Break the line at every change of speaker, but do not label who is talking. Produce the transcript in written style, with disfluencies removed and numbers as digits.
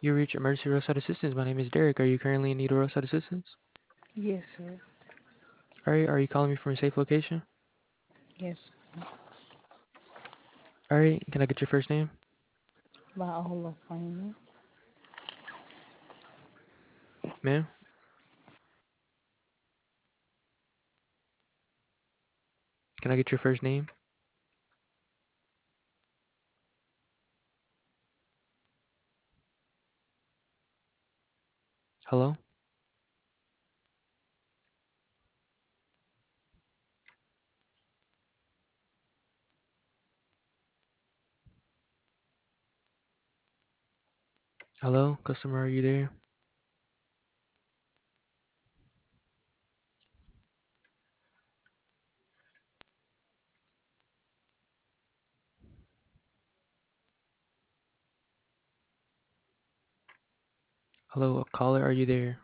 You reach Emergency Roadside Assistance. My name is Derek. Are you currently in need of roadside assistance?
Yes, sir.
Alright, are you calling me from a safe location?
Yes.
Alright, can I get your first name?
Viola Freeman.
Ma'am? Can I get your first name? Hello? Hello? Customer, are you there? Hello, caller, are you there?